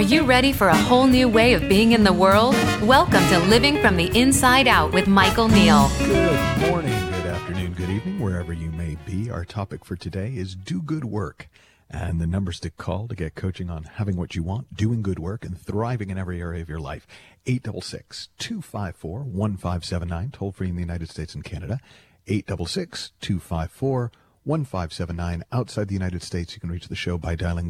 you ready for a whole new way of being in the world? Welcome to Living from the Inside Out with Michael Neal. Good morning, good afternoon, good evening, wherever you may be. Our topic for today is do good work. And the numbers to call to get coaching on having what you want, doing good work, and thriving in every area of your life. 866-254-1579, toll free in the United States and Canada. 866-254-1579. Outside the United States, you can reach the show by dialing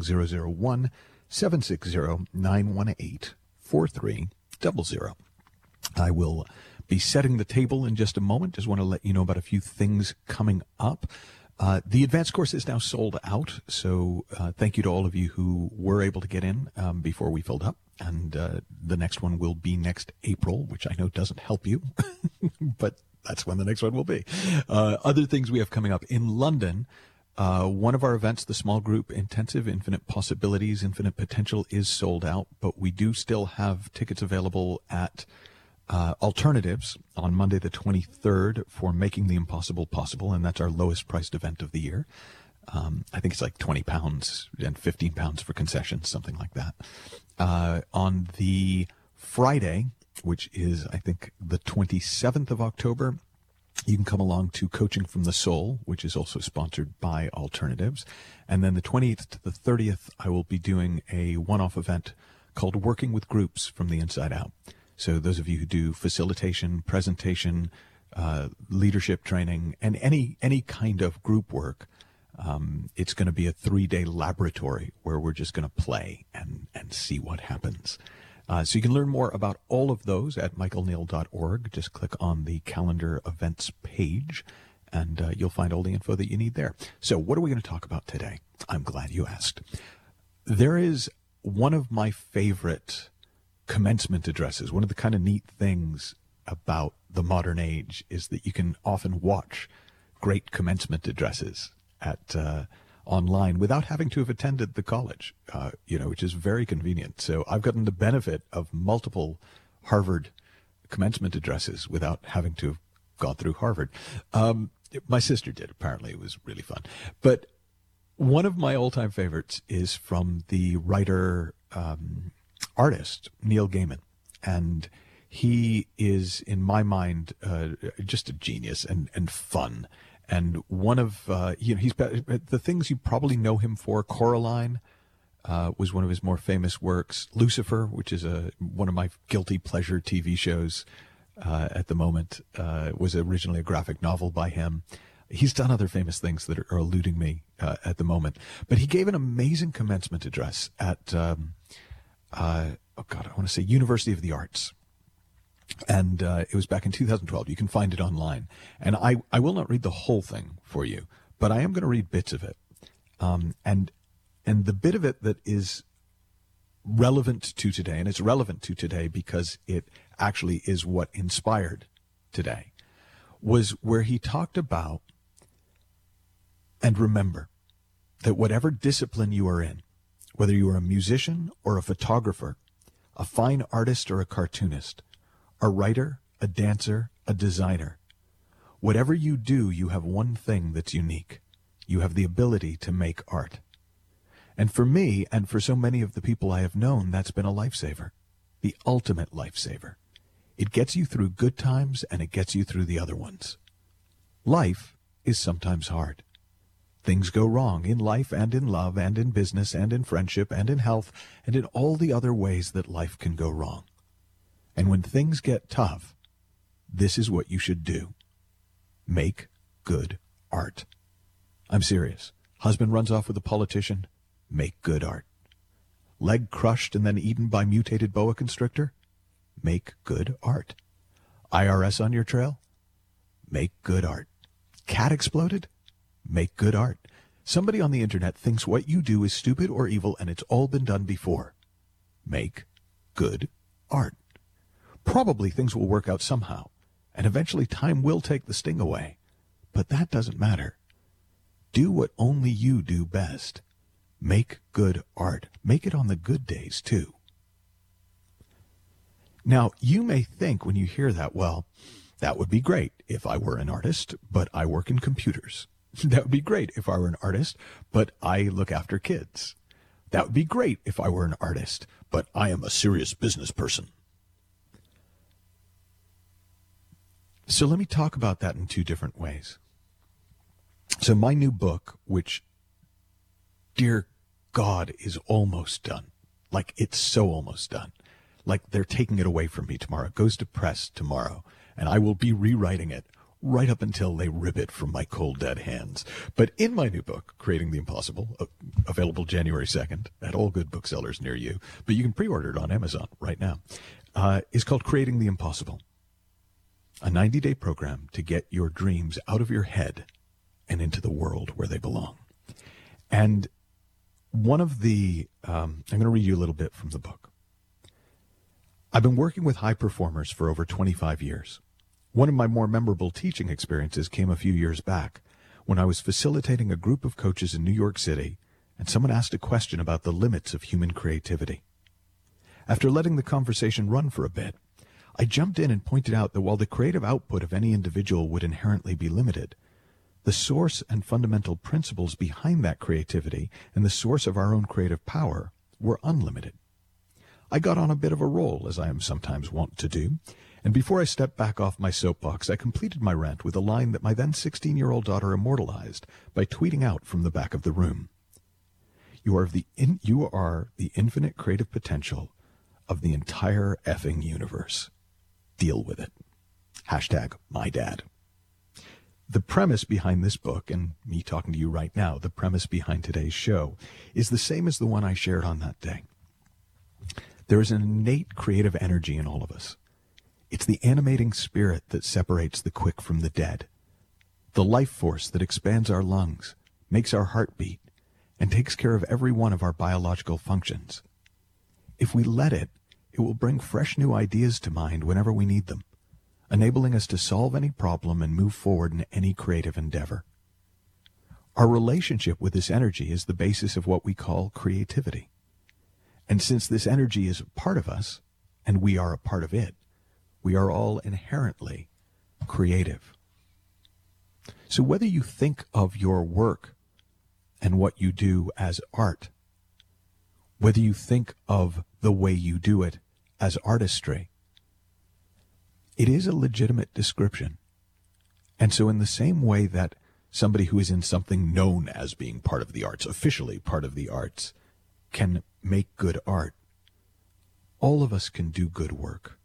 001-760-918-4300. I will be setting the table in just a moment. Just want to let you know about a few things coming up. The advanced course is now sold out, so thank you to all of you who were able to get in before we filled up. And the next one will be next April, which I know doesn't help you, but that's when the next one will be. Other things we have coming up in London. One of our events, the small group intensive, Infinite Possibilities, Infinite Potential, is sold out, but we do still have tickets available at Alternatives on Monday the 23rd for Making the Impossible Possible, and that's our lowest priced event of the year. I think it's like £20 and £15 for concessions, something like that. On the Friday, which is, I think, the 27th of October, you can come along to Coaching from the Soul, which is also sponsored by Alternatives. And then the 28th to the 30th, I will be doing a one-off event called Working with Groups from the Inside Out. So those of you who do facilitation, presentation, leadership training, and any kind of group work, it's going to be a 3-day laboratory where we're just going to play and see what happens. So you can learn more about all of those at michaelneal.org. Just click on the calendar events page, and you'll find all the info that you need there. So what are we going to talk about today? I'm glad you asked. There is one of my favorite commencement addresses. One of the kind of neat things about the modern age is that you can often watch great commencement addresses at online without having to have attended the college, which is very convenient. So I've gotten the benefit of multiple Harvard commencement addresses without having to have gone through Harvard. My sister did, apparently. It was really fun. But one of my all-time favorites is from the writer, artist, Neil Gaiman. And he is, in my mind, just a genius and fun. And one of, he's the things you probably know him for. Coraline was one of his more famous works. Lucifer, which is one of my guilty pleasure TV shows at the moment, was originally a graphic novel by him. He's done other famous things that are eluding me at the moment. But he gave an amazing commencement address at, I want to say University of the Arts. And it was back in 2012. You can find it online. And I will not read the whole thing for you, but I am going to read bits of it. And the bit of it that is relevant to today, and it's relevant to today because it actually is what inspired today, was where he talked about, and remember, that whatever discipline you are in, whether you are a musician or a photographer, a fine artist or a cartoonist, a writer, a dancer, a designer. Whatever you do, you have one thing that's unique. You have the ability to make art. And for me, and for so many of the people I have known, that's been a lifesaver. The ultimate lifesaver. It gets you through good times, and it gets you through the other ones. Life is sometimes hard. Things go wrong in life and in love and in business and in friendship and in health and in all the other ways that life can go wrong. And when things get tough, this is what you should do. Make good art. I'm serious. Husband runs off with a politician. Make good art. Leg crushed and then eaten by mutated boa constrictor. Make good art. IRS on your trail. Make good art. Cat exploded. Make good art. Somebody on the internet thinks what you do is stupid or evil and it's all been done before. Make good art. Probably things will work out somehow, and eventually time will take the sting away. But that doesn't matter. Do what only you do best. Make good art. Make it on the good days, too. Now, you may think when you hear that, well, that would be great if I were an artist, but I work in computers. That would be great if I were an artist, but I look after kids. That would be great if I were an artist, but I am a serious business person. So let me talk about that in two different ways. So my new book, which, dear God, is almost done. Like, it's so almost done. Like, they're taking it away from me tomorrow. It goes to press tomorrow, and I will be rewriting it right up until they rip it from my cold, dead hands. But in my new book, Creating the Impossible, available January 2nd at all good booksellers near you, but you can pre-order it on Amazon right now, is called Creating the Impossible. A 90-day program to get your dreams out of your head and into the world where they belong. And one of the, I'm going to read you a little bit from the book. I've been working with high performers for over 25 years. One of my more memorable teaching experiences came a few years back when I was facilitating a group of coaches in New York City, and someone asked a question about the limits of human creativity. After letting the conversation run for a bit, I jumped in and pointed out that while the creative output of any individual would inherently be limited, the source and fundamental principles behind that creativity and the source of our own creative power were unlimited. I got on a bit of a roll, as I am sometimes wont to do, and before I stepped back off my soapbox, I completed my rant with a line that my then 16-year-old daughter immortalized by tweeting out from the back of the room. You are the infinite creative potential of the entire effing universe. Deal with it. #MyDad. The premise behind this book, and me talking to you right now, the premise behind today's show, is the same as the one I shared on that day. There is an innate creative energy in all of us. It's the animating spirit that separates the quick from the dead, the life force that expands our lungs, makes our heart beat, and takes care of every one of our biological functions. If we let it, it will bring fresh new ideas to mind whenever we need them, enabling us to solve any problem and move forward in any creative endeavor. Our relationship with this energy is the basis of what we call creativity. And since this energy is a part of us, and we are a part of it, we are all inherently creative. So whether you think of your work and what you do as art, whether you think of the way you do it as artistry, it is a legitimate description. And so in the same way that somebody who is in something known as being part of the arts, officially part of the arts, can make good art, all of us can do good work.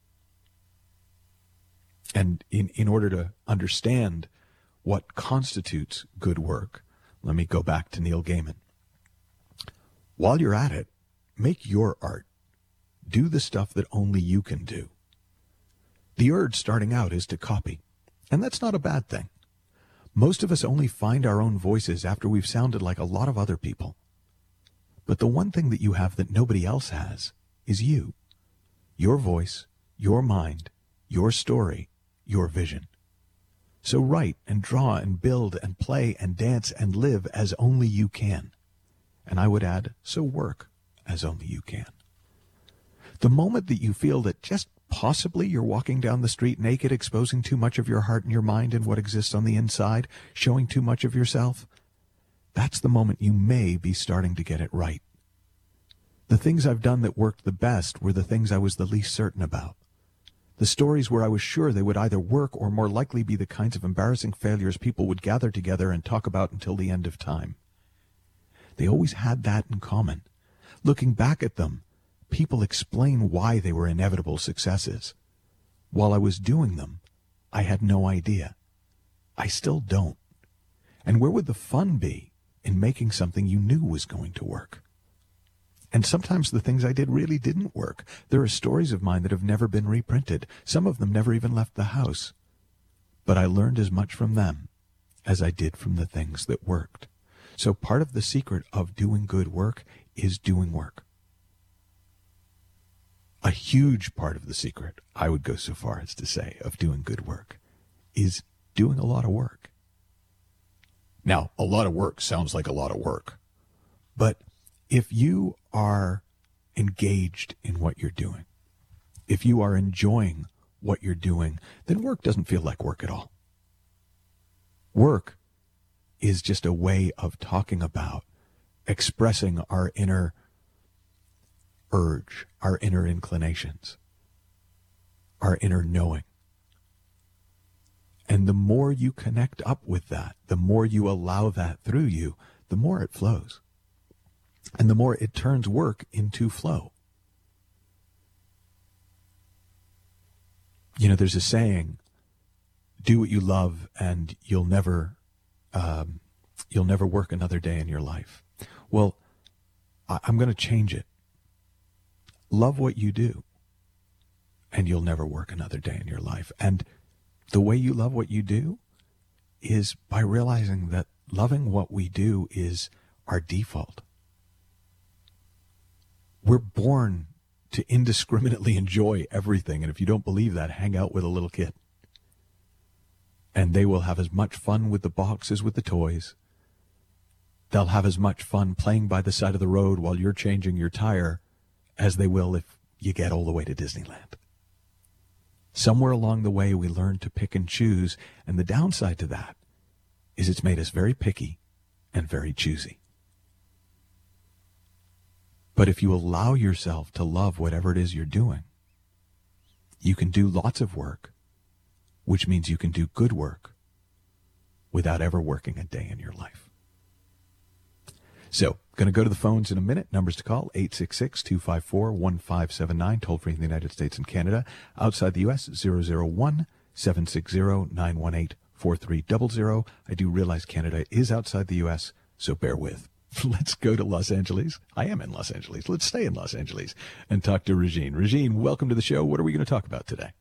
And in order to understand what constitutes good work, let me go back to Neil Gaiman. While you're at it, make your art. Do the stuff that only you can do. The urge starting out is to copy, and that's not a bad thing. Most of us only find our own voices after we've sounded like a lot of other people. But the one thing that you have that nobody else has is you. Your voice, your mind, your story, your vision. So write and draw and build and play and dance and live as only you can. And I would add, so work as only you can. The moment that you feel that just possibly you're walking down the street naked, exposing too much of your heart and your mind and what exists on the inside, showing too much of yourself, that's the moment you may be starting to get it right. The things I've done that worked the best were the things I was the least certain about. The stories where I was sure they would either work or more likely be the kinds of embarrassing failures people would gather together and talk about until the end of time. They always had that in common. Looking back at them, people explain why they were inevitable successes. While I was doing them, I had no idea. I still don't. And where would the fun be in making something you knew was going to work? And sometimes the things I did really didn't work. There are stories of mine that have never been reprinted. Some of them never even left the house. But I learned as much from them as I did from the things that worked. So part of the secret of doing good work is doing work. A huge part of the secret, I would go so far as to say, of doing good work is doing a lot of work. Now, a lot of work sounds like a lot of work. But if you are engaged in what you're doing, if you are enjoying what you're doing, then work doesn't feel like work at all. Work is just a way of talking about, expressing our inner urge, our inner inclinations, our inner knowing. And the more you connect up with that, the more you allow that through you, the more it flows. And the more it turns work into flow. You know, there's a saying, do what you love and you'll never work another day in your life. Well, I'm going to change it. Love what you do and you'll never work another day in your life. And the way you love what you do is by realizing that loving what we do is our default. We're born to indiscriminately enjoy everything. And if you don't believe that, hang out with a little kid. And they will have as much fun with the box as with the toys. They'll have as much fun playing by the side of the road while you're changing your tire as they will if you get all the way to Disneyland. Somewhere along the way, we learn to pick and choose, and the downside to that is it's made us very picky and very choosy. But if you allow yourself to love whatever it is you're doing, you can do lots of work, which means you can do good work without ever working a day in your life. So, going to go to the phones in a minute. Numbers to call, 866-254-1579, toll free in the United States and Canada. Outside the U.S., 001-760-918-4300. I do realize Canada is outside the U.S., so bear with. Let's go to Los Angeles. I am in Los Angeles. Let's stay in Los Angeles and talk to Regine. Regine, welcome to the show. What are we going to talk about today?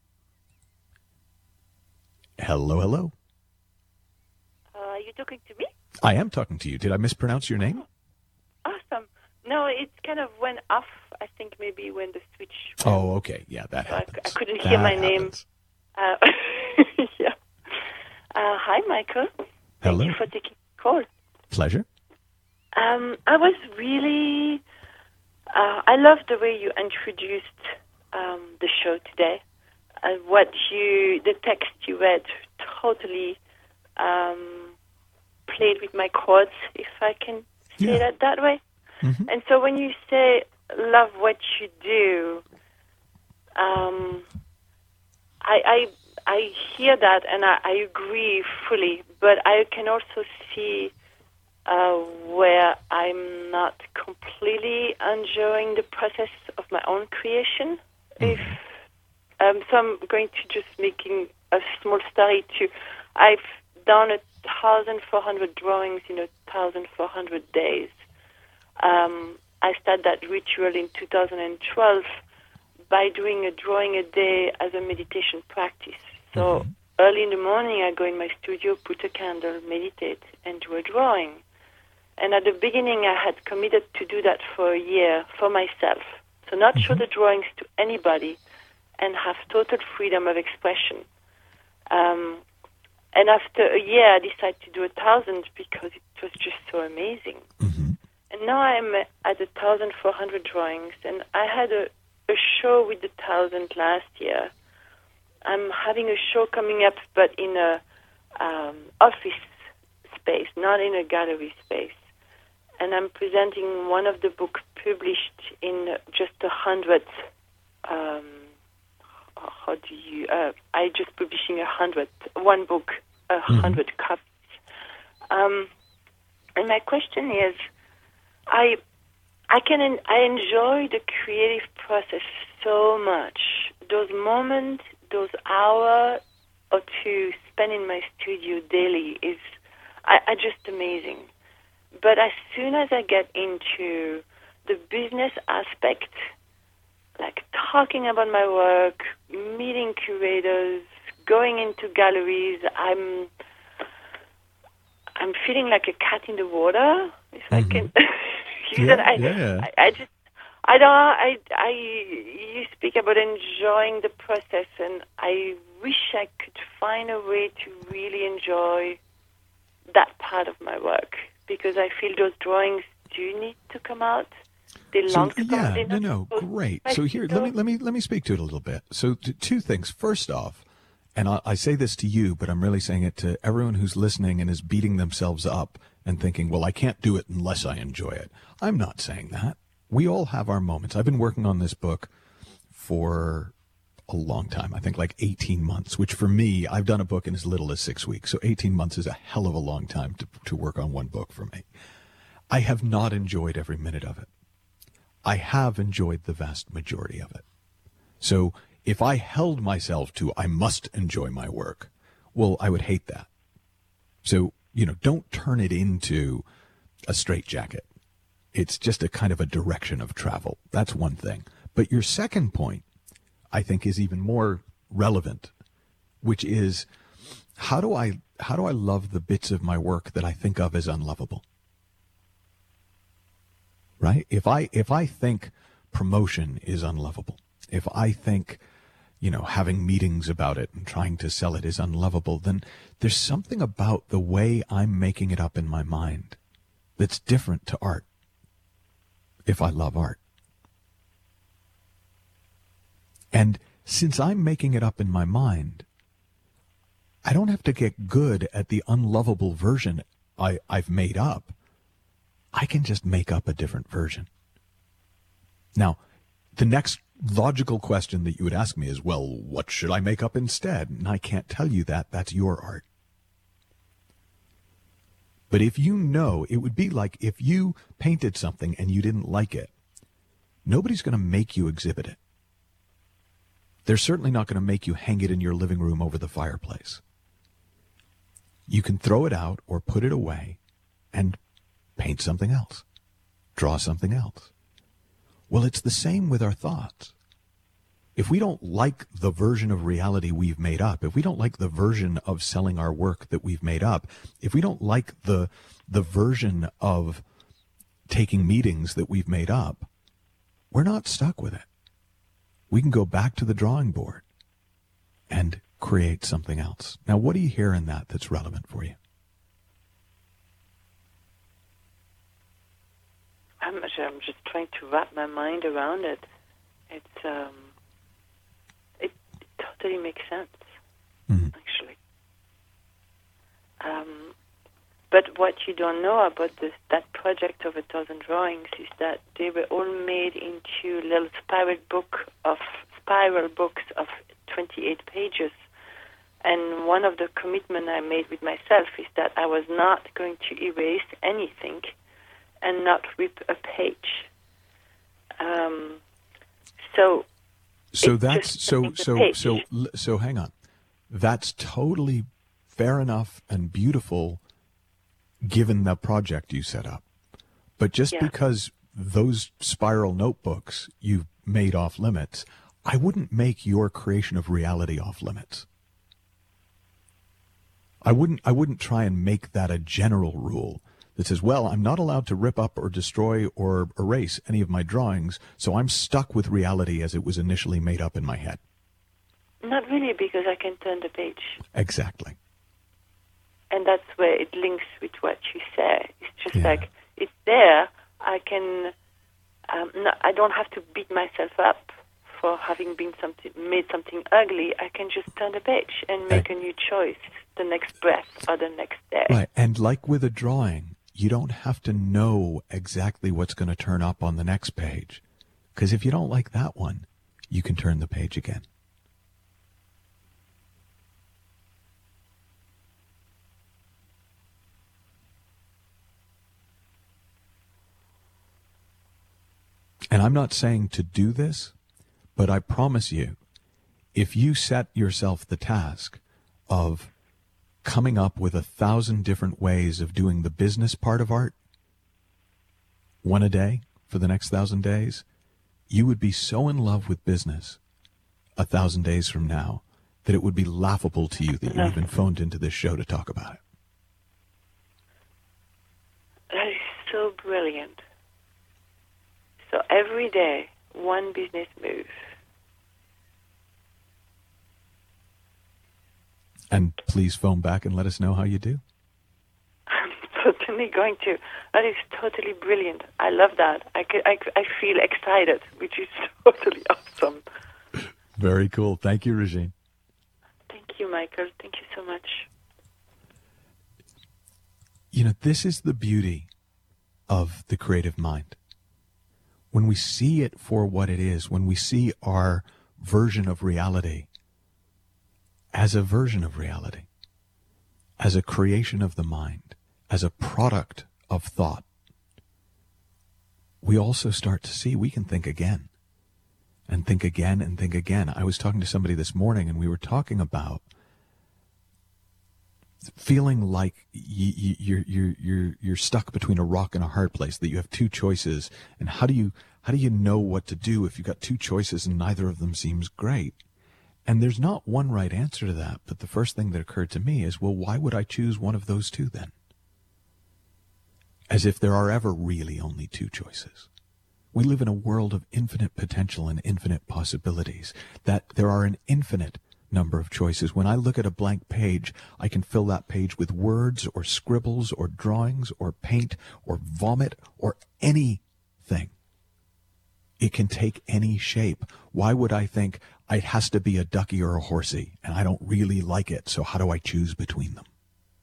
Hello, hello. Are you talking to me? I am talking to you. Did I mispronounce your name? Awesome. No, it kind of went off, I think, maybe when the switch went. Oh, okay. Yeah, that happens. I couldn't hear my name. Yeah. Hi, Michael. Hello. Thank you for taking the call. Pleasure. I was really... I love the way you introduced the show today. The text you read totally played with my chords, if I can say that way. Mm-hmm. And so when you say love what you do, I hear that and I agree fully, but I can also see where I'm not completely enjoying the process of my own creation. Mm-hmm. So I'm going to just making a small story too. I've done 1,400 drawings in 1,400 days. I started that ritual in 2012 by doing a drawing a day as a meditation practice. So early in the morning, I go in my studio, put a candle, meditate, and do a drawing. And at the beginning, I had committed to do that for a year for myself. So not show the drawings to anybody and have total freedom of expression. And after a year, I decided to do 1,000 because it was just so amazing. Mm-hmm. And now I'm at 1,400 drawings, and I had a show with 1,000 last year. I'm having a show coming up, but in a office space, not in a gallery space. And I'm presenting one of the books published in just 100. I just publishing 100, one book, 100 copies. And my question is, I enjoy the creative process so much. Those moments, those hours or two spent in my studio daily is just amazing. But as soon as I get into the business aspect, like talking about my work, meeting curators, going into galleries, I'm feeling like a cat in the water, if I can. You speak about enjoying the process, and I wish I could find a way to really enjoy that part of my work, because I feel those drawings do need to come out. They long to come out. No, great. So here, let me speak to it a little bit. So two things. First off, and I say this to you, but I'm really saying it to everyone who's listening and is beating themselves up and thinking, well, I can't do it unless I enjoy it. I'm not saying that. We all have our moments. I've been working on this book for a long time. I think like 18 months, which for me, I've done a book in as little as 6 weeks. So 18 months is a hell of a long time to work on one book for me. I have not enjoyed every minute of it. I have enjoyed the vast majority of it. So if I held myself to, I must enjoy my work, well, I would hate that. So, don't turn it into a straitjacket. It's just a kind of a direction of travel. That's one thing. But your second point, I think, is even more relevant, which is how do I love the bits of my work that I think of as unlovable? Right? If I think promotion is unlovable, if I think, having meetings about it and trying to sell it is unlovable, then there's something about the way I'm making it up in my mind that's different to art. If I love art. And since I'm making it up in my mind, I don't have to get good at the unlovable version I've made up. I can just make up a different version. Now, the next logical question that you would ask me is, well, what should I make up instead? And I can't tell you that. That's your art. But if it would be like if you painted something and you didn't like it, nobody's going to make you exhibit it. They're certainly not going to make you hang it in your living room over the fireplace. You can throw it out or put it away and paint something else, draw something else. Well, it's the same with our thoughts. If we don't like the version of reality we've made up, if we don't like the version of selling our work that we've made up, if we don't like the version of taking meetings that we've made up, we're not stuck with it. We can go back to the drawing board and create something else. Now, what do you hear in that that's relevant for you? I'm just trying to wrap my mind around it. It totally makes sense, actually. But what you don't know about that project of 1,000 drawings is that they were all made into little spiral books of 28 pages. And one of the commitments I made with myself is that I was not going to erase anything and not rip a page. So hang on. That's totally fair enough and beautiful given the project you set up. But just because those spiral notebooks you've made off limits, I wouldn't make your creation of reality off limits. I wouldn't try and make that a general rule that says, well, I'm not allowed to rip up or destroy or erase any of my drawings, so I'm stuck with reality as it was initially made up in my head. Not really, because I can turn the page. Exactly. And that's where it links with what you say. It's just like, it's there. I can, I don't have to beat myself up for having made something ugly. I can just turn the page and make a new choice the next breath or the next day. Right. And like with a drawing, you don't have to know exactly what's going to turn up on the next page. Because if you don't like that one, you can turn the page again. And I'm not saying to do this, but I promise you, if you set yourself the task of coming up with 1,000 different ways of doing the business part of art, one a day for the next 1,000 days, you would be so in love with business 1,000 days from now that it would be laughable to you that you even phoned into this show to talk about it. That is so brilliant. So every day, one business move. And please phone back and let us know how you do. I'm certainly going to. That is totally brilliant. I love that. I feel excited, which is totally awesome. Very cool. Thank you, Regine. Thank you, Michael. Thank you so much. You know, this is the beauty of the creative mind. when we see it for what it is, when we see our version of reality as a version of reality, as a creation of the mind, as a product of thought, we also start to see we can think again and think again and think again. I was talking to somebody this morning, and we were talking about feeling like you're stuck between a rock and a hard place, that you have two choices, and how do you know what to do if you've got two choices and neither of them seems great? And there's not one right answer to that, but the first thing that occurred to me is, well, why would I choose one of those two then? As if there are ever really only two choices. We live in a world of infinite potential and infinite possibilities, that there are an infinite number of choices. When I look at a blank page, I can fill that page with words or scribbles or drawings or paint or vomit or anything. It can take any shape. Why would I think it has to be a ducky or a horsey, and I don't really like it, so how do I choose between them?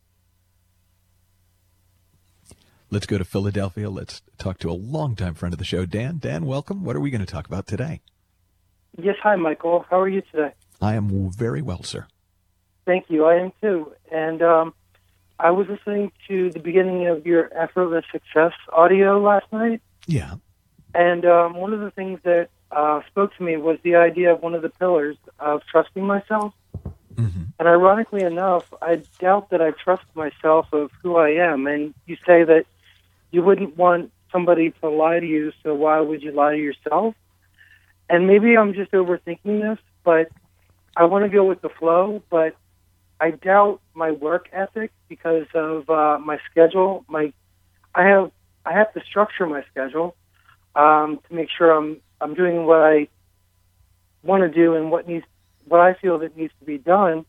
Let's go to Philadelphia. Let's talk to a longtime friend of the show, Dan. Dan, welcome. What are we going to talk about today? Yes, hi, Michael. How are you today? I am very well, sir. Thank you. I am too. And I was listening to the beginning of your Effortless Success audio last night. Yeah. And one of the things that spoke to me was the idea of one of the pillars of trusting myself. Mm-hmm. And ironically enough, I doubt that I trust myself of who I am. And you say that you wouldn't want somebody to lie to you, so why would you lie to yourself? And maybe I'm just overthinking this, but I want to go with the flow, but I doubt my work ethic because of my schedule. I have to structure my schedule to make sure I'm doing what I want to do and what I feel that needs to be done.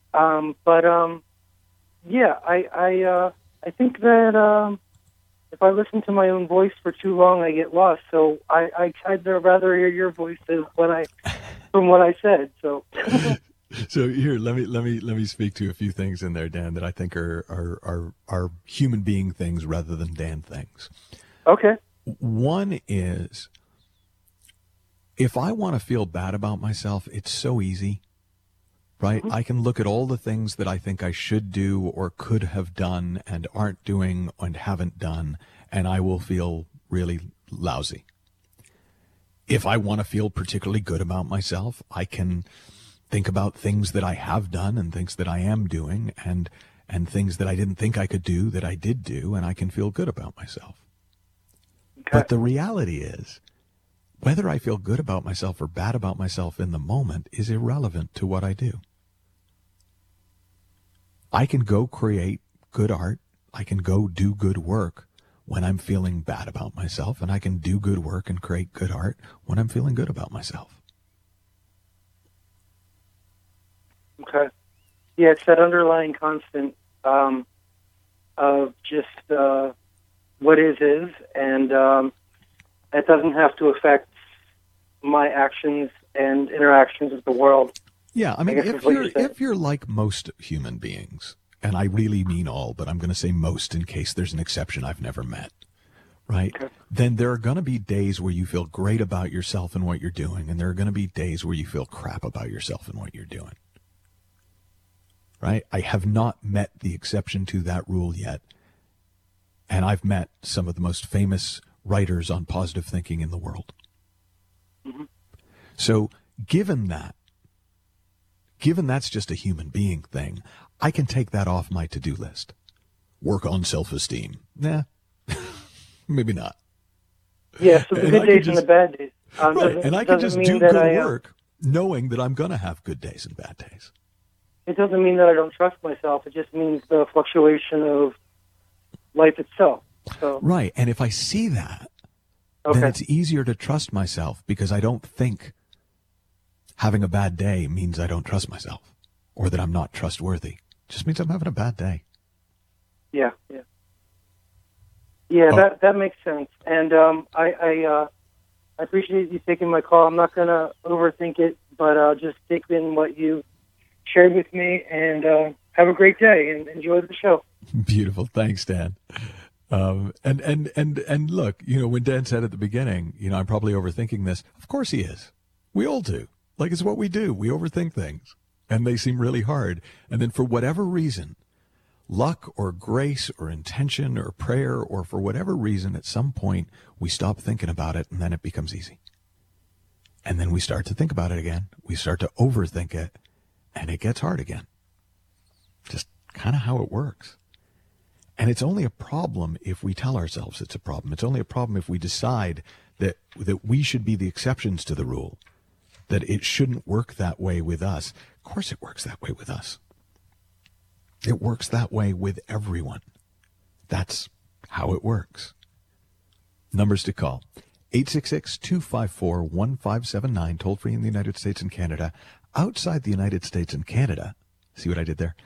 Yeah, I think that if I listen to my own voice for too long, I get lost. So I'd rather hear your voice than from what I said. So. So here, let me speak to a few things in there, Dan, that I think are human being things rather than Dan things. Okay. One is, if I want to feel bad about myself, it's so easy, right? Mm-hmm. I can look at all the things that I think I should do or could have done and aren't doing and haven't done, and I will feel really lousy. If I want to feel particularly good about myself, I can think about things that I have done and things that I am doing and things that I didn't think I could do that I did do, and I can feel good about myself. Okay. But the reality is, whether I feel good about myself or bad about myself in the moment is irrelevant to what I do. I can go create good art. I can go do good work when I'm feeling bad about myself, and I can do good work and create good art when I'm feeling good about myself. Okay. Yeah, it's that underlying constant of just what is, and it doesn't have to affect my actions and interactions with the world. Yeah, I mean, if you're like most human beings, and I really mean all, but I'm going to say most in case there's an exception I've never met, right? Okay. Then there are going to be days where you feel great about yourself and what you're doing, and there are going to be days where you feel crap about yourself and what you're doing, right? I have not met the exception to that rule yet, and I've met some of the most famous writers on positive thinking in the world. Mm-hmm. So given that's just a human being thing, I can take that off my to-do list. Work on self-esteem. Nah, maybe not. Yeah, so the good days and the bad days. Right, and I can just do good work knowing that I'm going to have good days and bad days. It doesn't mean that I don't trust myself. It just means the fluctuation of life itself. So. Right, and if I see that, then it's easier to trust myself because I don't think having a bad day means I don't trust myself or that I'm not trustworthy. It just means I'm having a bad day. Yeah. That makes sense. And I appreciate you taking my call. I'm not going to overthink it, but I'll just take in what you shared with me and have a great day and enjoy the show. Beautiful. Thanks, Dan. And look, when Dan said at the beginning, I'm probably overthinking this. Of course he is. We all do. Like, it's what we do. We overthink things, and they seem really hard. And then for whatever reason, luck or grace or intention or prayer, or for whatever reason, at some point we stop thinking about it, and then it becomes easy. And then we start to think about it again. We start to overthink it, and it gets hard again. Just kind of how it works. And it's only a problem if we tell ourselves it's a problem. It's only a problem if we decide that we should be the exceptions to the rule, that it shouldn't work that way with us. Of course it works that way with us. It works that way with everyone. That's how it works. Numbers to call. 866-254-1579, toll free in the United States and Canada. Outside the United States and Canada, see what I did there?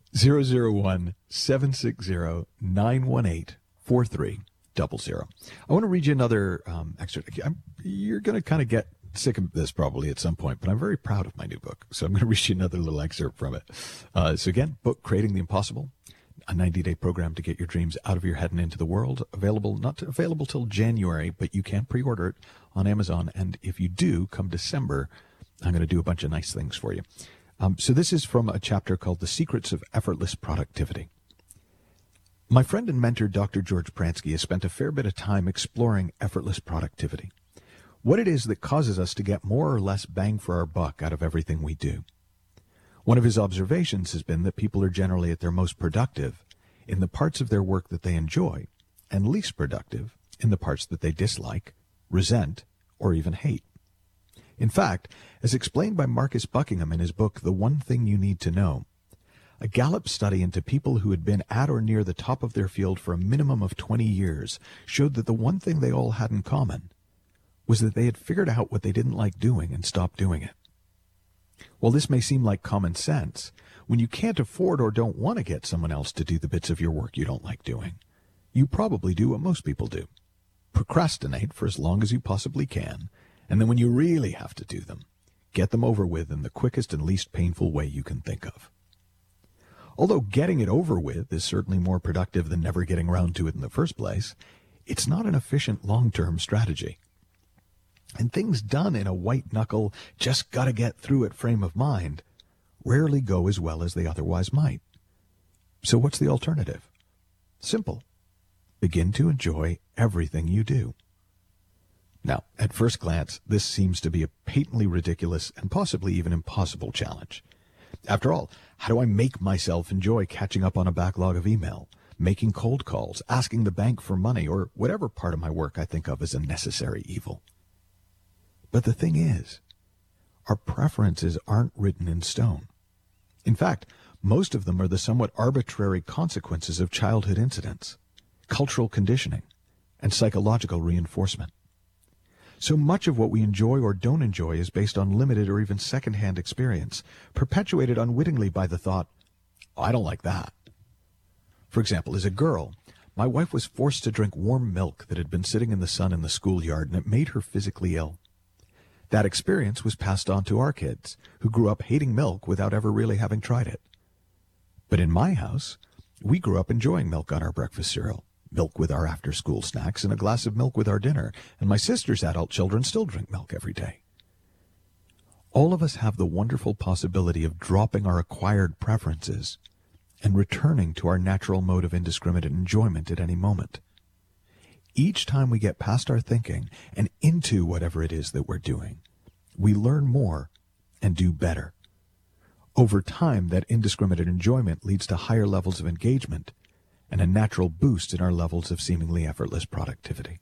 001-760-918-4300. I want to read you another excerpt. You're going to kind of get sick of this probably at some point, but I'm very proud of my new book, so I'm going to read you another little excerpt from it. So again, book Creating the Impossible, a 90-day program to get your dreams out of your head and into the world. Not available till January, but you can pre-order it on Amazon. And if you do, come December, I'm going to do a bunch of nice things for you. So this is from a chapter called The Secrets of Effortless Productivity. My friend and mentor, Dr. George Pransky, has spent a fair bit of time exploring effortless productivity, what it is that causes us to get more or less bang for our buck out of everything we do. One of his observations has been that people are generally at their most productive in the parts of their work that they enjoy, and least productive in the parts that they dislike, resent, or even hate. In fact, as explained by Marcus Buckingham in his book, The One Thing You Need to Know, a Gallup study into people who had been at or near the top of their field for a minimum of 20 years showed that the one thing they all had in common was that they had figured out what they didn't like doing and stopped doing it. While this may seem like common sense, when you can't afford or don't want to get someone else to do the bits of your work you don't like doing, you probably do what most people do. Procrastinate for as long as you possibly can, and then when you really have to do them, get them over with in the quickest and least painful way you can think of. Although getting it over with is certainly more productive than never getting around to it in the first place, it's not an efficient long-term strategy. And things done in a white-knuckle, just-gotta-get-through-it frame of mind rarely go as well as they otherwise might. So what's the alternative? Simple. Begin to enjoy everything you do. Now, at first glance, this seems to be a patently ridiculous and possibly even impossible challenge. After all, how do I make myself enjoy catching up on a backlog of email, making cold calls, asking the bank for money, or whatever part of my work I think of as a necessary evil? But the thing is, our preferences aren't written in stone. In fact, most of them are the somewhat arbitrary consequences of childhood incidents, cultural conditioning, and psychological reinforcement. So much of what we enjoy or don't enjoy is based on limited or even secondhand experience, perpetuated unwittingly by the thought, oh, I don't like that. For example, as a girl, my wife was forced to drink warm milk that had been sitting in the sun in the schoolyard, and it made her physically ill. That experience was passed on to our kids, who grew up hating milk without ever really having tried it. But in my house, we grew up enjoying milk on our breakfast cereal, milk with our after-school snacks, and a glass of milk with our dinner, and my sister's adult children still drink milk every day. All of us have the wonderful possibility of dropping our acquired preferences and returning to our natural mode of indiscriminate enjoyment at any moment. Each time we get past our thinking and into whatever it is that we're doing, we learn more and do better. Over time, that indiscriminate enjoyment leads to higher levels of engagement and a natural boost in our levels of seemingly effortless productivity.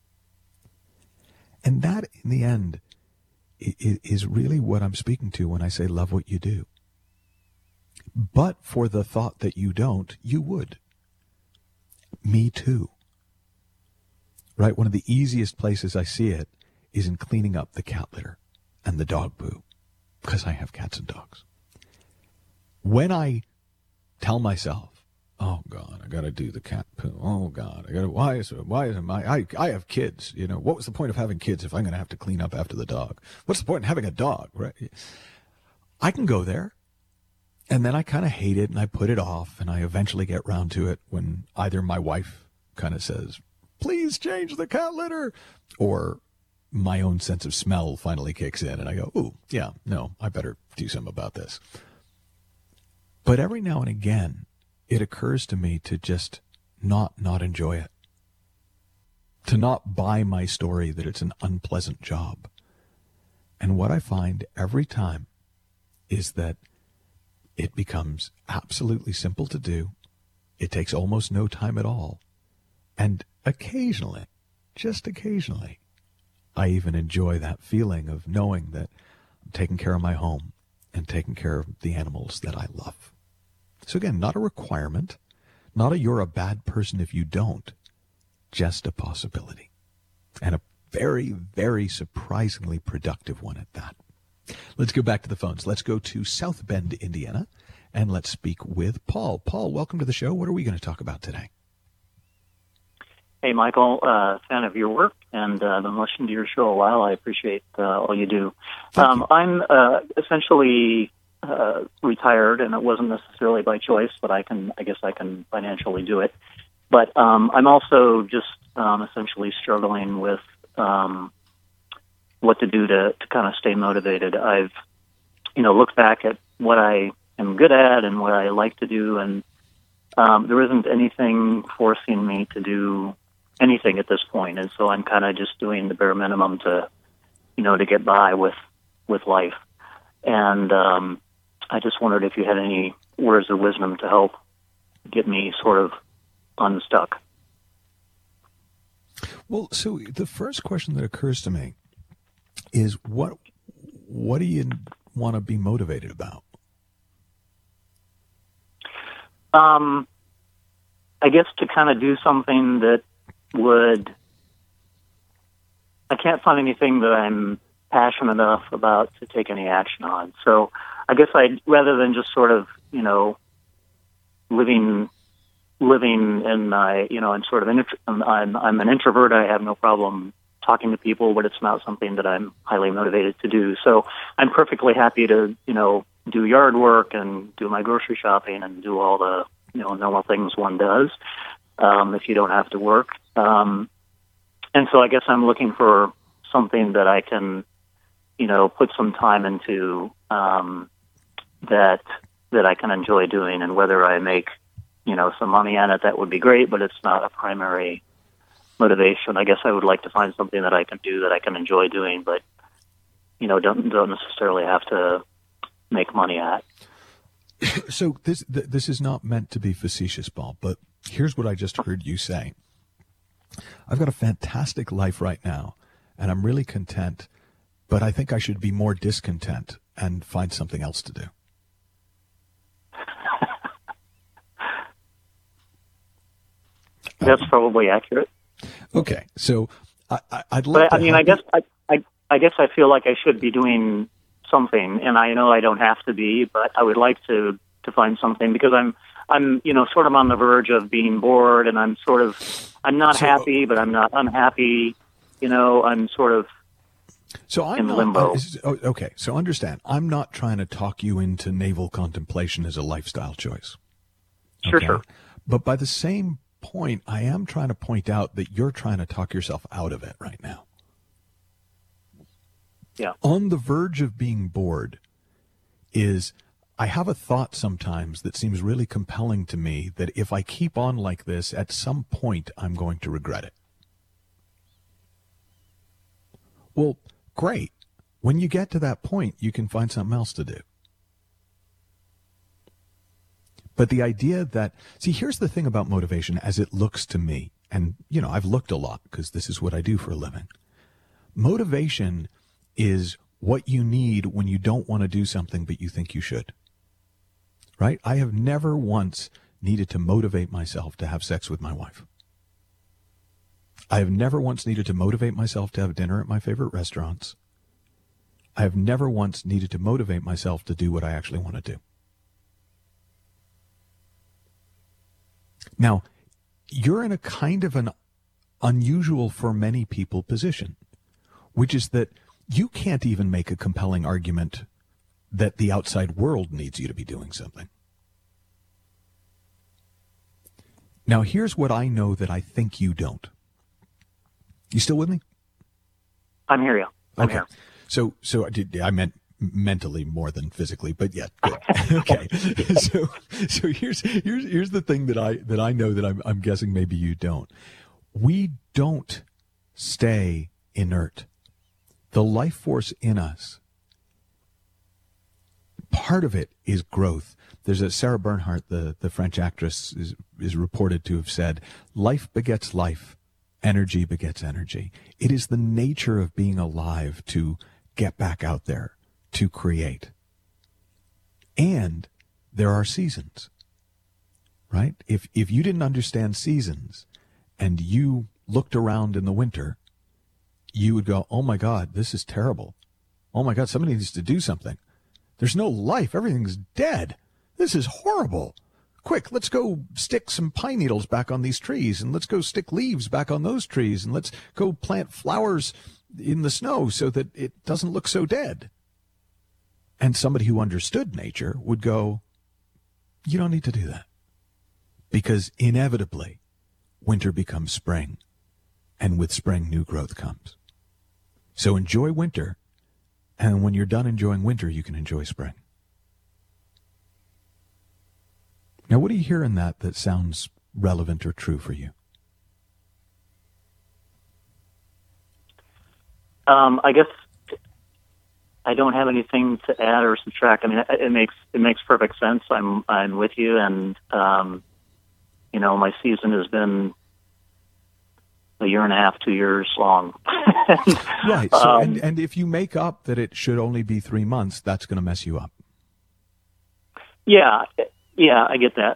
And that, in the end, is really what I'm speaking to when I say love what you do. But for the thought that you don't, you would. Me too. Right? One of the easiest places I see it is in cleaning up the cat litter and the dog poo, because I have cats and dogs. When I tell myself, oh God, I got to do the cat poo. Oh God, why I have kids. You know, what was the point of having kids if I'm going to have to clean up after the dog? What's the point in having a dog, right? I can go there, and then I kind of hate it, and I put it off, and I eventually get round to it when either my wife kind of says, please change the cat litter, or my own sense of smell finally kicks in and I go, ooh, yeah, no, I better do something about this. But every now and again, it occurs to me to just not enjoy it. To not buy my story that it's an unpleasant job. And what I find every time is that it becomes absolutely simple to do. It takes almost no time at all. And occasionally, just occasionally, I even enjoy that feeling of knowing that I'm taking care of my home and taking care of the animals that I love. So again, not a requirement, not a you're a bad person if you don't, just a possibility. And a very, very surprisingly productive one at that. Let's go back to the phones. Let's go to South Bend, Indiana, and let's speak with Paul. Paul, welcome to the show. What are we going to talk about today? Hey, Michael, fan of your work, and I've been listening to your show a while. I appreciate all you do. I'm essentially retired, and it wasn't necessarily by choice, but I guess I can financially do it. But I'm also just essentially struggling with what to do to kind of stay motivated. I've, looked back at what I am good at and what I like to do, and there isn't anything forcing me to do anything at this point. And so I'm kind of just doing the bare minimum to get by with life. And I just wondered if you had any words of wisdom to help get me sort of unstuck. Well, so the first question that occurs to me is what do you want to be motivated about? I guess to kind of do something that I can't find anything that I'm passionate enough about to take any action on. So I guess rather than just sort of, living in my, and sort of, I'm an introvert. I have no problem talking to people, but it's not something that I'm highly motivated to do. So I'm perfectly happy to, do yard work and do my grocery shopping and do all the, normal things one does, if you don't have to work. And so I guess I'm looking for something that I can, put some time into, that I can enjoy doing, and whether I make, some money on it, that would be great, but it's not a primary motivation. I guess I would like to find something that I can do that I can enjoy doing, but, don't necessarily have to make money at. So this is not meant to be facetious, Paul, but here's what I just heard you say. I've got a fantastic life right now, and I'm really content, but I think I should be more discontent and find something else to do. That's probably accurate. Okay, so I'd love. But I guess I feel like I should be doing something, and I know I don't have to be, but I would like to find something, because I'm sort of on the verge of being bored, and I'm not happy, but I'm not unhappy. I'm sort of in limbo. Okay, so understand, I'm not trying to talk you into navel contemplation as a lifestyle choice. Okay? Sure. But by the same point, I am trying to point out that you're trying to talk yourself out of it right now. Yeah. On the verge of being bored is, I have a thought sometimes that seems really compelling to me, that if I keep on like this, at some point I'm going to regret it. Well, great. When you get to that point, you can find something else to do. But the idea that, see, here's the thing about motivation as it looks to me, and, I've looked a lot because this is what I do for a living. Motivation is what you need when you don't want to do something but you think you should. Right? I have never once needed to motivate myself to have sex with my wife. I have never once needed to motivate myself to have dinner at my favorite restaurants. I have never once needed to motivate myself to do what I actually want to do. Now, you're in a kind of an unusual for many people position, which is that you can't even make a compelling argument that the outside world needs you to be doing something. Now, here's what I know that I think you don't. You still with me? I'm here, yeah. I'm Okay. here. So I meant mentally more than physically, but yeah, good. Okay. So here's the thing that I know that I'm guessing maybe you don't. We don't stay inert. The life force in us, part of it is growth. There's a Sarah Bernhardt, the French actress, is reported to have said, life begets life, energy begets energy. It is the nature of being alive to get back out there, to create. And there are seasons, right? If you didn't understand seasons and you looked around in the winter, you would go, oh my God, this is terrible. Oh my God, somebody needs to do something. There's no life. Everything's dead. This is horrible. Quick, let's go stick some pine needles back on these trees, and let's go stick leaves back on those trees, and let's go plant flowers in the snow so that it doesn't look so dead. And somebody who understood nature would go, you don't need to do that. Because inevitably, winter becomes spring, and with spring, new growth comes. So enjoy winter, and when you're done enjoying winter, you can enjoy spring. Now, what do you hear in that sounds relevant or true for you? I guess I don't have anything to add or subtract. I mean, it makes perfect sense. I'm with you, and my season has been a year and a half, 2 years long. Right. So, and if you make up that it should only be 3 months, that's going to mess you up. Yeah, I get that.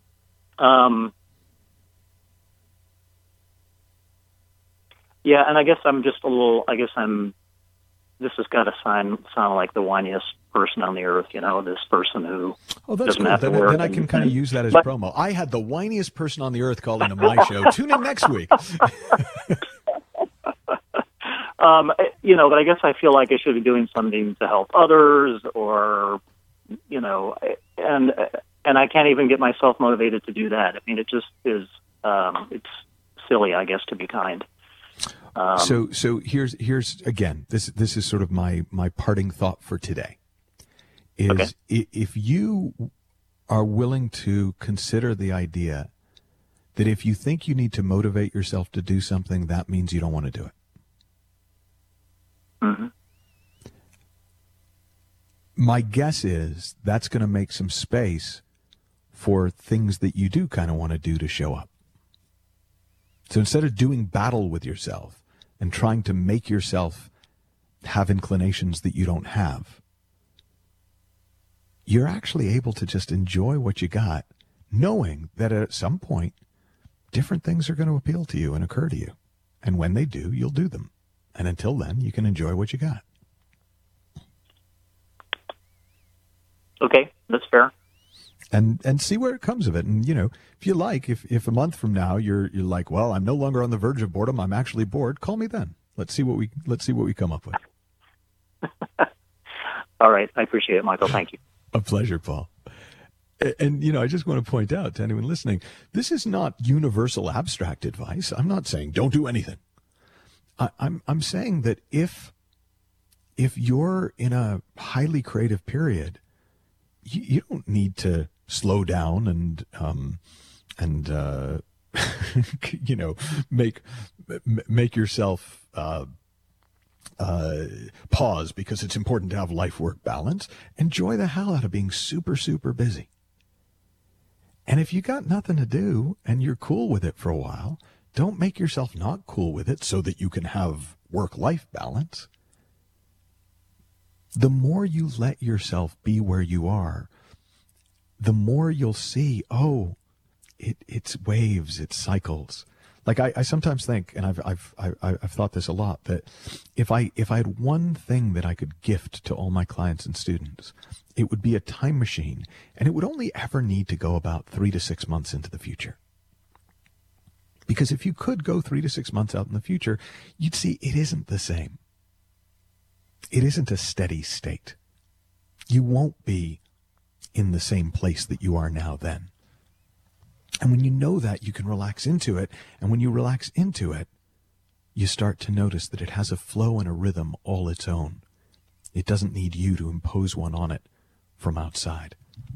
Yeah, and I guess I'm just a little. This has got to sound like the whiniest person on the earth. This person who. Oh, that's doesn't cool. have to work. Then I can kind of use that as promo. I had the whiniest person on the earth call into my show. Tune in next week. But I guess I feel like I should be doing something to help others, or, and I can't even get myself motivated to do that. I mean, it just is. It's silly, I guess, to be kind. So here's again. This is sort of my parting thought for today. Is okay. If you are willing to consider the idea that if you think you need to motivate yourself to do something, that means you don't want to do it. Mm-hmm. My guess is that's going to make some space for things that you do kind of want to do to show up. So instead of doing battle with yourself and trying to make yourself have inclinations that you don't have, you're actually able to just enjoy what you got, knowing that at some point, different things are going to appeal to you and occur to you. And when they do, you'll do them. And until then, you can enjoy what you got. Okay, that's fair. And see where it comes of it. And, if you like, if a month from now you're like, well, I'm no longer on the verge of boredom, I'm actually bored, call me then. Let's see what we come up with. All right. I appreciate it, Michael. Thank you. A pleasure, Paul. And, I just want to point out to anyone listening, this is not universal abstract advice. I'm not saying don't do anything. I'm saying that if you're in a highly creative period, you don't need to slow down and make yourself pause because it's important to have life-work balance. Enjoy the hell out of being super, super busy. And if you got nothing to do and you're cool with it for a while, don't make yourself not cool with it so that you can have work-life balance. The more you let yourself be where you are, the more you'll see, it's waves, it's cycles. Like I sometimes think, and I've thought this a lot, that if I had one thing that I could gift to all my clients and students, it would be a time machine, and it would only ever need to go about 3 to 6 months into the future. Because if you could go 3 to 6 months out in the future, you'd see it isn't the same. It isn't a steady state. You won't be in the same place that you are now then. And when you know that, you can relax into it. And when you relax into it, you start to notice that it has a flow and a rhythm all its own. It doesn't need you to impose one on it from outside.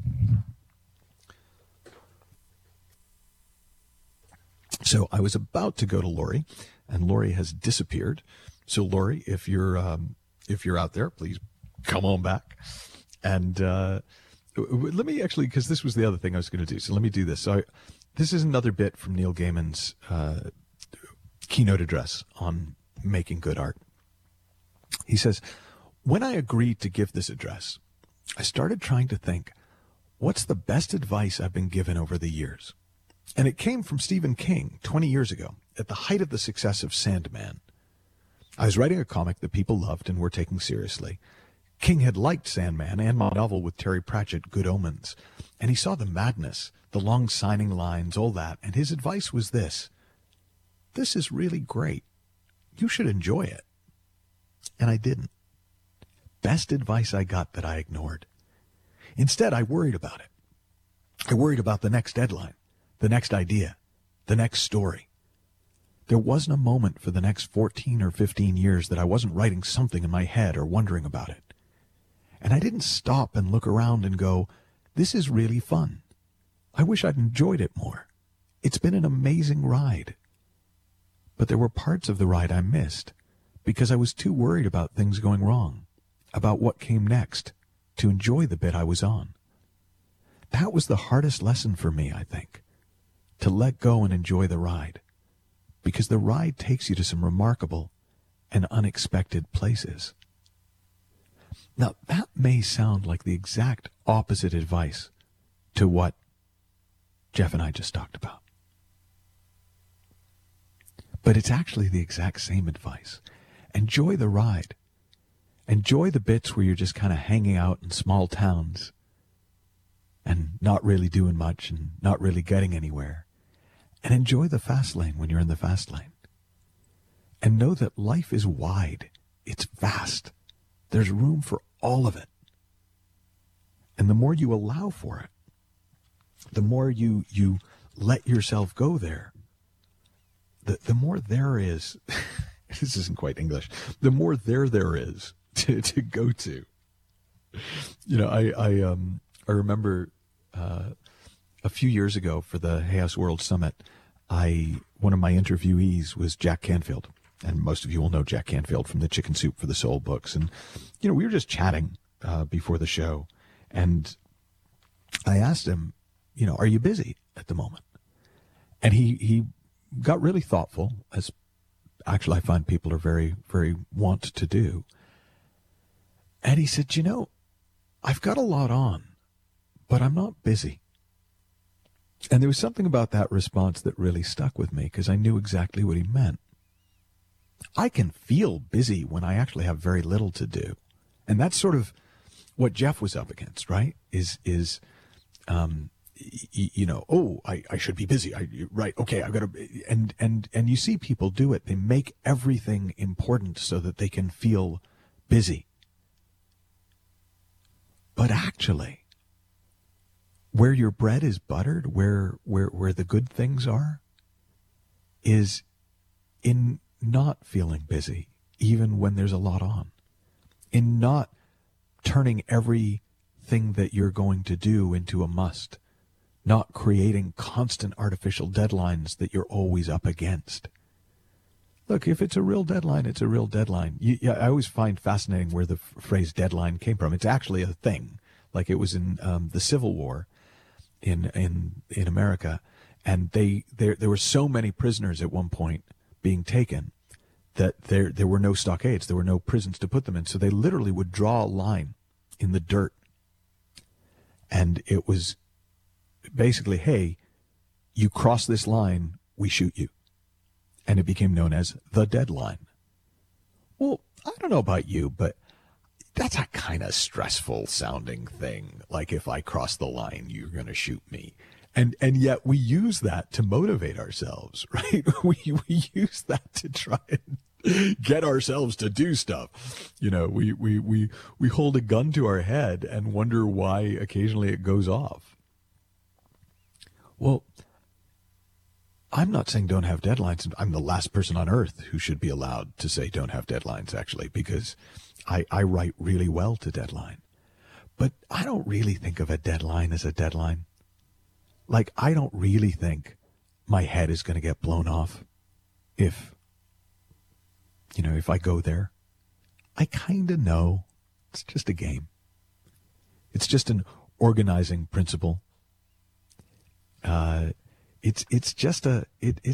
So I was about to go to Lori, and Lori has disappeared. So Lori, if you're out there, please come on back. And let me actually, because this was the other thing I was going to do. So let me do this. So this is another bit from Neil Gaiman's keynote address on making good art. He says, when I agreed to give this address, I started trying to think, what's the best advice I've been given over the years? And it came from Stephen King 20 years ago, at the height of the success of Sandman. I was writing a comic that people loved and were taking seriously. King had liked Sandman and my novel with Terry Pratchett, Good Omens, and he saw the madness, the long signing lines, all that, and his advice was this: this is really great. You should enjoy it. And I didn't. Best advice I got that I ignored. Instead, I worried about it. I worried about the next deadline, the next idea, the next story. There wasn't a moment for the next 14 or 15 years that I wasn't writing something in my head or wondering about it. And I didn't stop and look around and go, this is really fun. I wish I'd enjoyed it more. It's been an amazing ride. But there were parts of the ride I missed because I was too worried about things going wrong, about what came next, to enjoy the bit I was on. That was the hardest lesson for me, I think, to let go and enjoy the ride, because the ride takes you to some remarkable and unexpected places. Now, that may sound like the exact opposite advice to what Jeff and I just talked about. But it's actually the exact same advice. Enjoy the ride. Enjoy the bits where you're just kind of hanging out in small towns and not really doing much and not really getting anywhere. And enjoy the fast lane when you're in the fast lane. And know that life is wide. It's vast. There's room for all of it. And the more you allow for it, the more you let yourself go there, the more there is, this isn't quite English, the more there is to go to. You know, I remember a few years ago for the Hay House World Summit, one of my interviewees was Jack Canfield. And most of you will know Jack Canfield from the Chicken Soup for the Soul books. And, you know, we were just chatting before the show. And I asked him, you know, are you busy at the moment? And he got really thoughtful, as actually I find people are very, very wont to do. And he said, you know, I've got a lot on, but I'm not busy. And there was something about that response that really stuck with me because I knew exactly what he meant. I can feel busy when I actually have very little to do. And that's sort of what Jeff was up against, right? You know, oh, I should be busy. Right. Okay. I've got to, and you see people do it. They make everything important so that they can feel busy. But actually, where your bread is buttered, where the good things are, is in not feeling busy, even when there's a lot on, in not turning everything that you're going to do into a must, not creating constant artificial deadlines that you're always up against. Look, if it's a real deadline, it's a real deadline. I always find fascinating where the phrase deadline came from. It's actually a thing. Like it was in the Civil War in America, and there were so many prisoners at one point being taken that there were no stockades, there were no prisons to put them in. So they literally would draw a line in the dirt. And it was basically, hey, you cross this line, we shoot you. And it became known as the deadline. Well, I don't know about you, but that's a kind of stressful sounding thing. Like if I cross the line, you're going to shoot me. And yet we use that to motivate ourselves, right? We use that to try and get ourselves to do stuff. You know, we hold a gun to our head and wonder why occasionally it goes off. Well, I'm not saying don't have deadlines. I'm the last person on earth who should be allowed to say don't have deadlines, actually, because I write really well to deadline. But I don't really think of a deadline as a deadline. Like, I don't really think my head is going to get blown off if I go there. I kind of know it's just a game. It's just an organizing principle. It's just a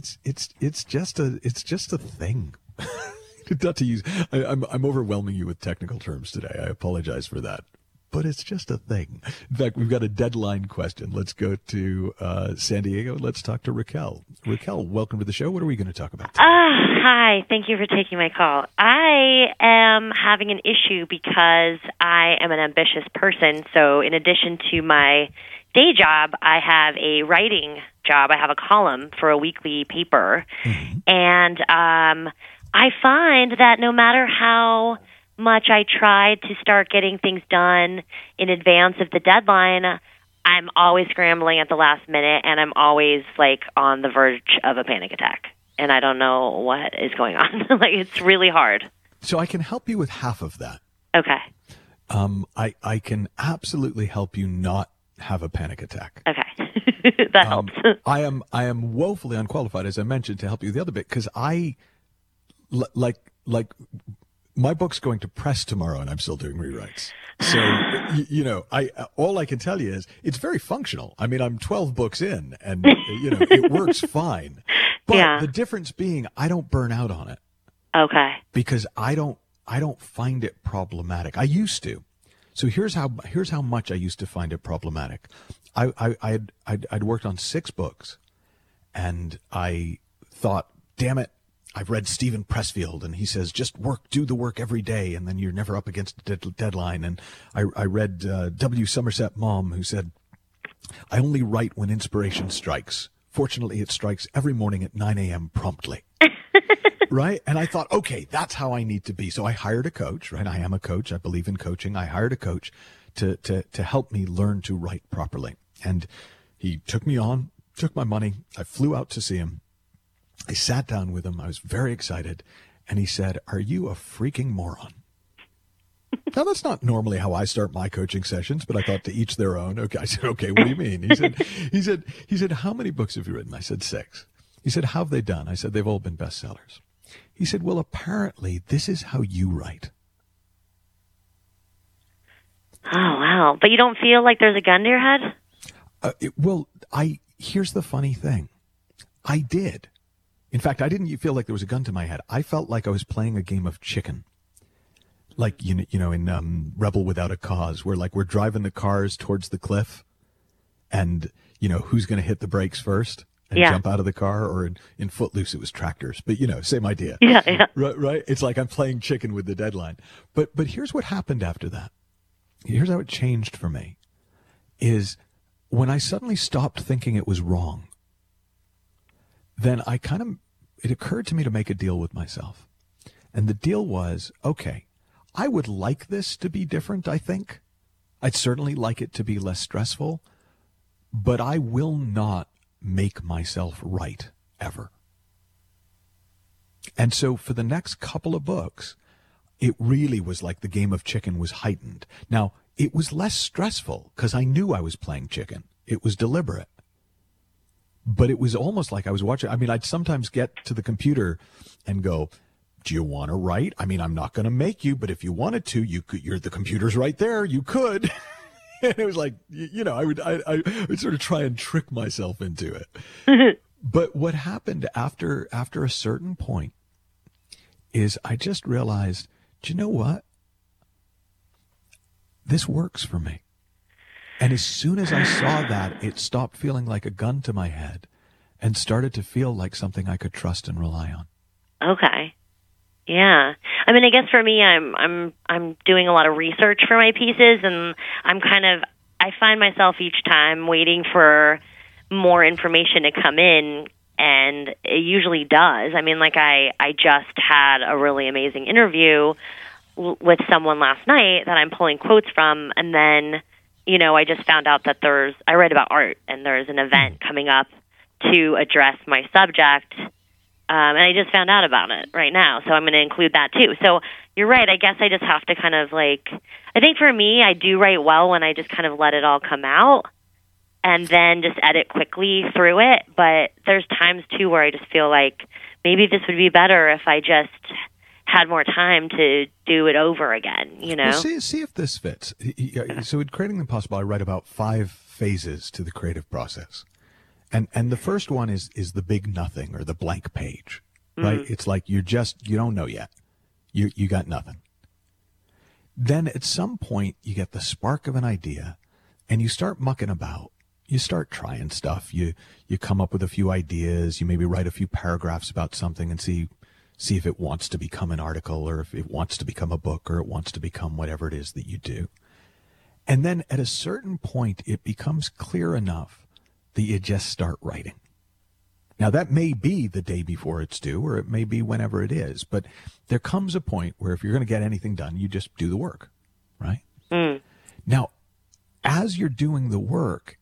thing. Not to use. I'm overwhelming you with technical terms today. I apologize for that. But it's just a thing. In fact, we've got a deadline question. Let's go to San Diego. Let's talk to Raquel. Raquel, welcome to the show. What are we going to talk about today? Hi. Thank you for taking my call. I am having an issue because I am an ambitious person. So in addition to my day job, I have a writing job. I have a column for a weekly paper. Mm-hmm. And I find that no matter how much I try to start getting things done in advance of the deadline, I'm always scrambling at the last minute, and I'm always like on the verge of a panic attack. And I don't know what is going on. Like, it's really hard. So I can help you with half of that. Okay. I can absolutely help you not have a panic attack. Okay. That helps. I am woefully unqualified, as I mentioned, to help you the other bit, because I like my book's going to press tomorrow, and I'm still doing rewrites. So, all I can tell you is it's very functional. I mean, I'm 12 books in, and it works fine. But the difference being, I don't burn out on it. Okay. Because I don't find it problematic. I used to. So here's how much I used to find it problematic. I'd worked on 6 books, and I thought, damn it, I've read Stephen Pressfield, and he says, just do the work every day, and then you're never up against a deadline. And I read W. Somerset Maugham, who said, I only write when inspiration strikes. Fortunately, it strikes every morning at 9 a.m. promptly. Right? And I thought, okay, that's how I need to be. So I hired a coach, right? I am a coach. I believe in coaching. I hired a coach to help me learn to write properly. And he took me on, took my money. I flew out to see him. I sat down with him. I was very excited. And he said, are you a freaking moron? Now, that's not normally how I start my coaching sessions, but I thought to each their own. Okay. I said, okay, what do you mean? He said, how many books have you written? I said, 6. He said, how have they done? I said, they've all been bestsellers. He said, well, apparently this is how you write. Oh, wow. But you don't feel like there's a gun to your head? Here's the funny thing. I did. In fact, I didn't feel like there was a gun to my head. I felt like I was playing a game of chicken. Like, in Rebel Without a Cause, where like we're driving the cars towards the cliff and, who's going to hit the brakes first and jump out of the car, or in Footloose, it was tractors, but same idea. Yeah. Right. It's like I'm playing chicken with the deadline. But here's what happened after that. Here's how it changed for me is when I suddenly stopped thinking it was wrong, then it occurred to me to make a deal with myself. And the deal was, okay, I would like this to be different, I think. I'd certainly like it to be less stressful, but I will not make myself right ever. And so for the next couple of books, it really was like the game of chicken was heightened. Now, it was less stressful because I knew I was playing chicken. It was deliberate. But it was almost like I was watching. I mean, I'd sometimes get to the computer and go, do you want to write? I mean, I'm not going to make you, but if you wanted to, you could. The computer's right there. You could. And it was like, I would sort of try and trick myself into it. But what happened after a certain point is I just realized, do you know what? This works for me. And as soon as I saw that, it stopped feeling like a gun to my head and started to feel like something I could trust and rely on. Okay. Yeah. I mean, I guess for me, I'm doing a lot of research for my pieces, and I find myself each time waiting for more information to come in, and it usually does. I mean, like I just had a really amazing interview with someone last night that I'm pulling quotes from, and then I just found out that I read about art, and there's an event coming up to address my subject. And I just found out about it right now, so I'm going to include that too. So you're right. I guess I just have to kind of I think for me, I do write well when I just kind of let it all come out and then just edit quickly through it. But there's times too where I just feel like maybe this would be better if I just had more time to do it over again, Well, see if this fits. So in Creating the Impossible, I write about 5 phases to the creative process. And the first one is the big nothing or the blank page, right? Mm-hmm. It's like you don't know yet. You got nothing. Then at some point you get the spark of an idea and you start mucking about. You start trying stuff. You come up with a few ideas. You maybe write a few paragraphs about something and see if it wants to become an article or if it wants to become a book or it wants to become whatever it is that you do. And then at a certain point it becomes clear enough that you just start writing. Now, that may be the day before it's due, or it may be whenever it is, but there comes a point where if you're going to get anything done, you just do the work, right? Mm. Now, as you're doing the work,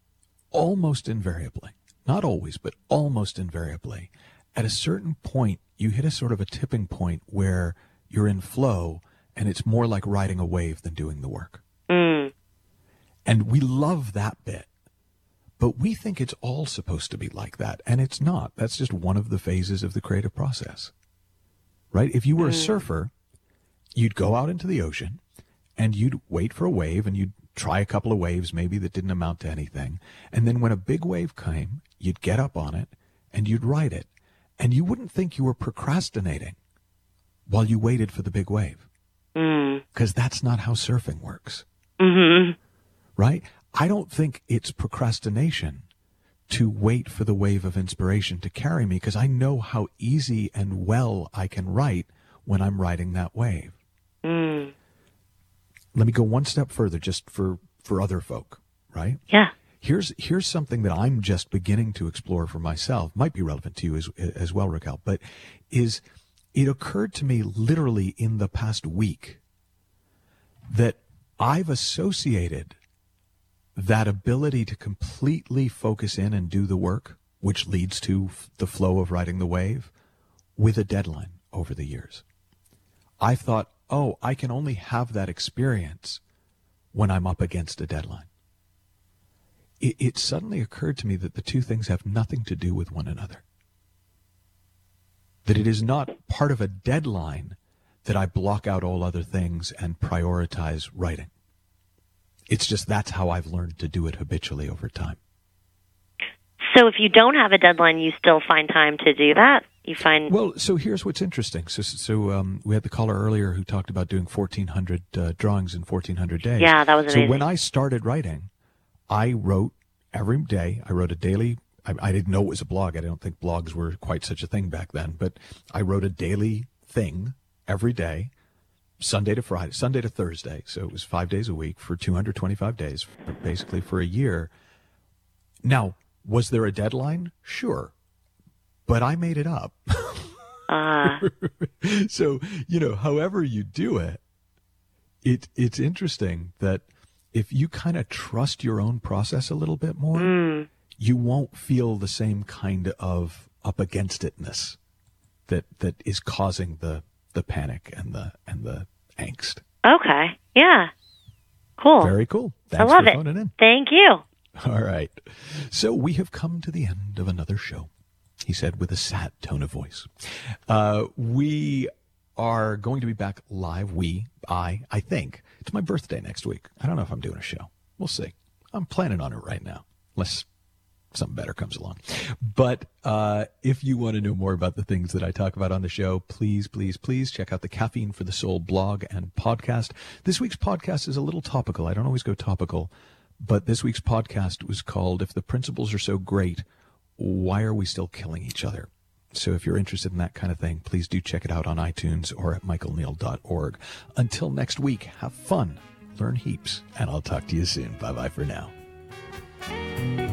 almost invariably, not always, but almost invariably, at a certain point, you hit a sort of a tipping point where you're in flow, and it's more like riding a wave than doing the work. Mm. And we love that bit. But we think it's all supposed to be like that, and it's not. That's just one of the phases of the creative process, right? If you were a surfer, you'd go out into the ocean, and you'd wait for a wave, and you'd try a couple of waves maybe that didn't amount to anything. And then when a big wave came, you'd get up on it, and you'd ride it. And you wouldn't think you were procrastinating while you waited for the big wave. Because that's not how surfing works. Mm-hmm. Right? I don't think it's procrastination to wait for the wave of inspiration to carry me because I know how easy and well I can write when I'm riding that wave. Mm. Let me go one step further just for other folk, right? Yeah. Here's something that I'm just beginning to explore for myself. Might be relevant to you as well, Raquel, but it occurred to me literally in the past week that I've associated that ability to completely focus in and do the work, which leads to the flow of riding the wave, with a deadline over the years. I thought, I can only have that experience when I'm up against a deadline. It suddenly occurred to me that the two things have nothing to do with one another. That it is not part of a deadline that I block out all other things and prioritize writing. It's just that's how I've learned to do it habitually over time. So if you don't have a deadline, you still find time to do that? Well, so here's what's interesting. So we had the caller earlier who talked about doing 1,400 drawings in 1,400 days. Yeah, that was amazing. So when I started writing, I wrote every day. I wrote a daily. I didn't know it was a blog. I don't think blogs were quite such a thing back then. But I wrote a daily thing every day. Sunday to Thursday. So it was 5 days a week for 225 days, basically for a year. Now, was there a deadline? Sure. But I made it up. So, however you do it, it's interesting that if you kind of trust your own process a little bit more, you won't feel the same kind of up against itness that is causing the panic and the angst. Okay. Yeah. Cool. Very cool. Thanks I love for it. phoning in. Thank you. All right. So we have come to the end of another show, he said with a sad tone of voice. We are going to be back live. I think. It's my birthday next week. I don't know if I'm doing a show. We'll see. I'm planning on it right now, unless something better comes along. But if you want to know more about the things that I talk about on the show, please check out the Caffeine for the Soul blog and podcast. This week's podcast is a little topical. I don't always go topical, but this week's podcast was called If the Principles Are So Great, Why Are We Still Killing Each Other? So if you're interested in that kind of thing, please do check it out on iTunes or at michaelneal.org. Until next week, have fun, learn heaps, and I'll talk to you soon. Bye-bye for now.